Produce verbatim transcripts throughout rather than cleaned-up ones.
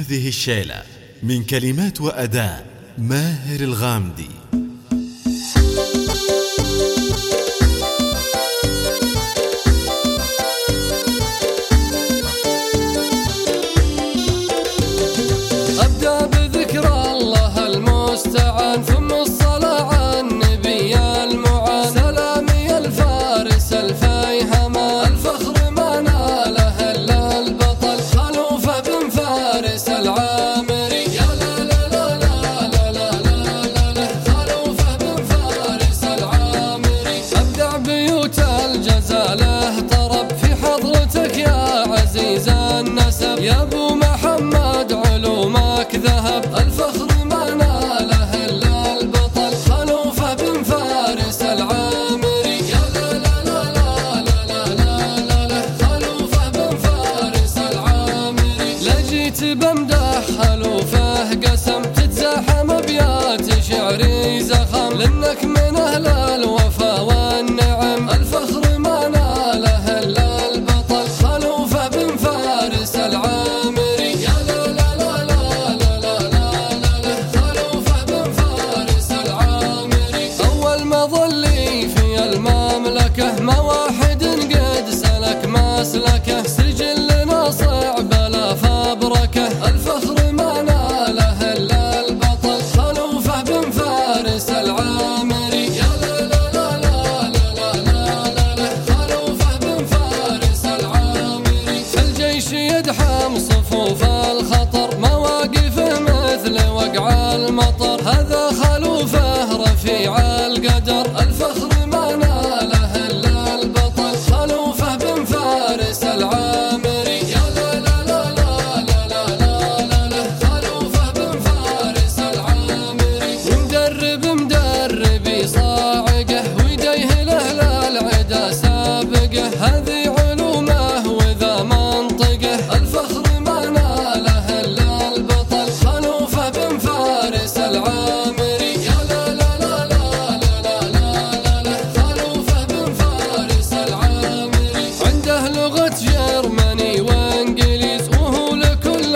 هذه الشيلة من كلمات وأداء ماهر الغامدي. أبدأ بذكر الله المستعان، ثم الصلاة على النبي المعان، سلامي الفارس الفيهمان، الفخر ما ناله إلا البطل، خلوفة بن فارس العامري. يا لا لا لا لا لا لا لا لا، خلوفة بن فارس العامري. أبدع بيوت الجزالة طرب في حضرتك يا عزيز النسب، يا أبو محمد علومك ذهب، الفخر ما ناله إلا البطل، خلوفة بن فارس العامري. يا لا لا لا لا لا لا لا لا، خلوفة بن فارس العامري. لجيت بمدح خلوفه قسم، تتزاحم أبيات شعري زخم، لأنك من أهل الوفا والنعم، الفخر ما ناله إلا البطل، خلوفة بن فارس العامري. يا لا لا لا لا لا لا لا، خلوفة بن فارس العامري. أول مظلي في المملكة، ما واحد قد سلك مسلكه، سجل ناصع بلا فبركه، الفخر ما ناله إلا البطل، خلوفة بن فارس العامري. يا لا لا لا لا لا لا لا، خلوفة بن فارس العامري. في الجيش يدحم صفوف الخطر، مواقفه مثل وقع المطر، هذا خلوفه رفيع القدر، الفخر ما ناله إلا البطل، خلوفة بن فارس العامري. يا لا لا لا لا لا لا لا، خلوفة بن فارس العامري. ومدرب مدربي صاعقه، ويديه لأهل العدا سابقه، هذه علومه وذا منطقه، الفخر ما ناله إلا البطل، خلوفة بن فارس العامري. يا لا لا لا لا لا لا لا، خلوفة بن فارس العامري. عنده لغة جرمني وانجليز، وهو لكل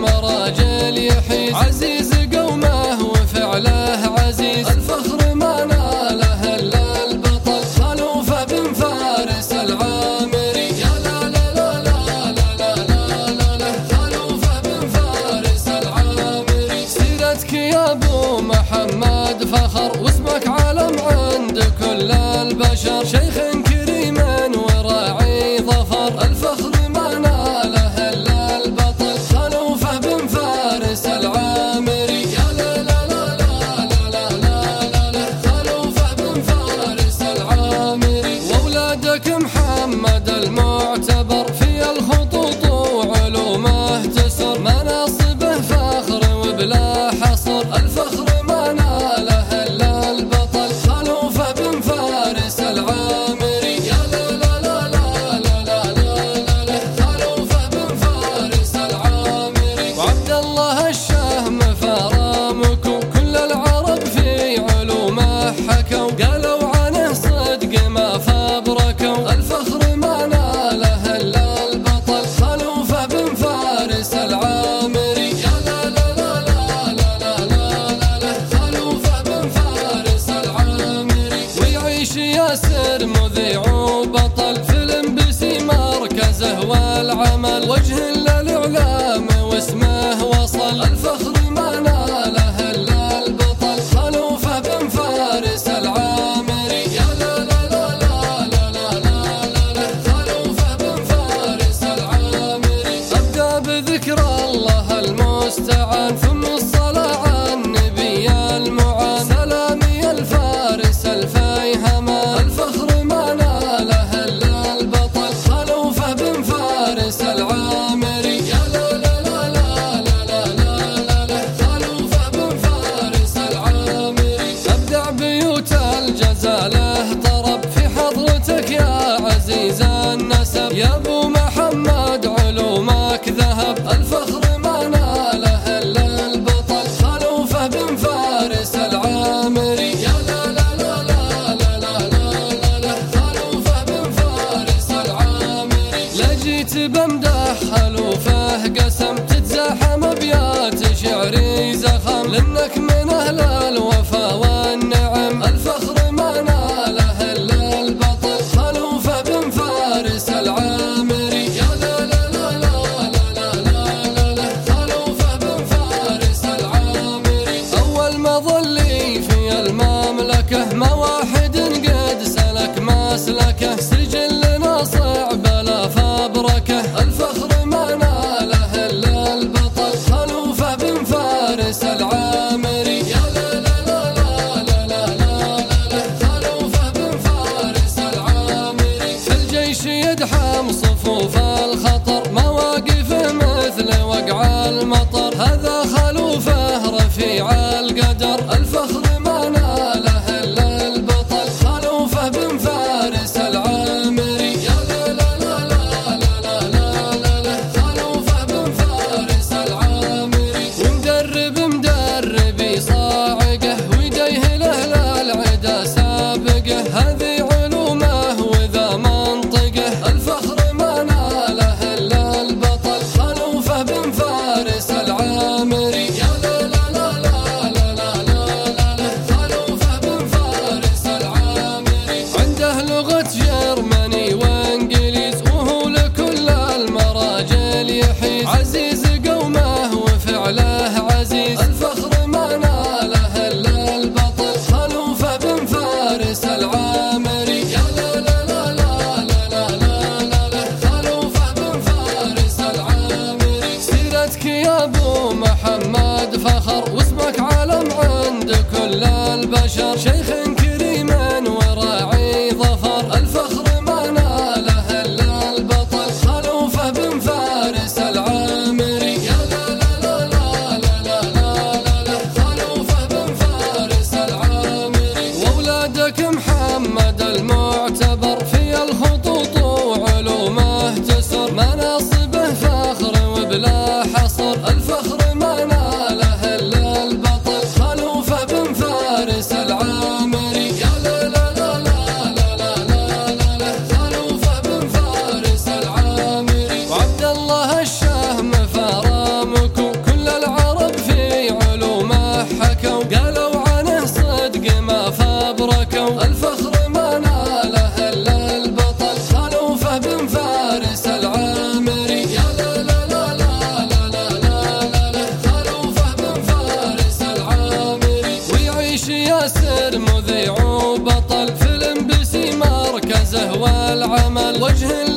المراجل يحيز، عزيز قومه وفعله عزيز، الفخر ما ناله إلا البطل، خلوفة بن فارس العامري. يا لا لا لا لا لا لا لا، خلوفة بن فارس العامري. سيرتك يا أبو محمد فخر، واسمك علم عند كل البشر، شيخ كريم وراعي ظفر، الفخر ما ناله إلا البطل، خلوفة بن فارس العامري. يا لا لا لا لا لا لا لا، خلوفة بن فارس العامري. وأولادك محمد المعتبر، في الخطوط وعلومه تسر، مناصبه فخر وبلا حصر، الفخر ما ناله إلا البطل، خلوفة بن فارس العامري. يا لا لا لا لا لا لا لا، خلوفة بن فارس العامري. وعبد الله الشهم فرامكم، كل العرب في علومه حكوا، قالوا عنه صدق ما فبركوا، الفخر ما ناله إلا البطل، خلوفة بن فارس العامري. يا لا لا لا لا لا لا لا، خلوفة بن فارس العامري. ويعيش ياسر مذيع وبطل، فيلم بسي مركزه والعمل، وجه للإعلام واسمه وصل، الفخر ما ناله إلا البطل، خلوفة بن فارس العامري. يا لا لا لا لا لا لا لا، خلوفة بن فارس العامري. أبدأ بذكر الله المستعان، ثم الصلاة على النبي المعان، سلامي الفارس الفيهمان، الفخر ما ناله إلا البطل، خلوفة بن فارس العامري. يا لا لا لا لا لا لا لا، خلوفة بن فارس العامري. أبدع بيوت الجزالة طرب في حضرتك يا عزيز النسب، يا أبو محمد علومك ذهب، الفخر ما ناله إلا البطل، لأنك من أهل الوفا والنعم، الفخر ما ناله إلا البطل خلوفة بن فارس العامري. يا لا لا لا لا لا لا لا لا خلوفة بن فارس العامري. أول مظلي في المملكة ما واحد قد سلك مسلكه، سجلنا صعب لا فبركه، الفخر ما ناله إلا البطل خلوفة بن فارس العامري. يا لا لا لا لا لا لا لا خلوفة بن فارس العامري. في الجيش يدحم صفوف الخطر، مواقفه مثل وقع المطر، هذا خلوفه رفيع القدر، الفخر ما ناله إلا البطل خلوفة بن فارس العامري. يا لا لا لا لا لا لا لا خلوفة بن فارس العامري. ومدرب مدربي صاعقه، ويديه لأهل العدا سابقه، هذه علومه وذا منطقه، الفخر ما ناله إلا البطل خلوفة بن فارس العامري. يا لا لا لا لا لا لا لا خلوفة بن فارس العامري. عنده لغة جرمني وانجليز، وهو لكل المراجل يحيز، عزيز قومه وفعله عزيز، الفخر ما ناله إلا البطل خلوفة بن فارس العامري. يا لا لا لا لا لا لا لا خلوفة بن فارس العامري. سيرتك يا ابو محمد فخر، واسمك علم عند كل البشر، شيخ كريم وراعي ظفر، الفخر ما ناله إلا البطل خلوفة بن فارس العامري. يا لا لا لا لا لا لا خلوفة بن فارس العامري. وأولادك محمد المعتبر في الخطوط وعلومه تسر، مناصبه فخر وبلا حصر، الفخر ما ناله إلا البطل خلوفة بن فارس العامري. يا لا لا لا لا لا لا لا خلوفة بن فارس العامري. وعبد الله الشهم فرامكو، كل العرب في علومه حكوا، قالوا عنه صدق ما فبركوا، الفخر ما ناله إلا البطل خلوفة بن فارس العامري. يا لا لا لا لا لا لا خلوفة بن فارس العامري. ويعيش ياسر مذيع وبطل، فيلم بسي مركزه والعمل، وجه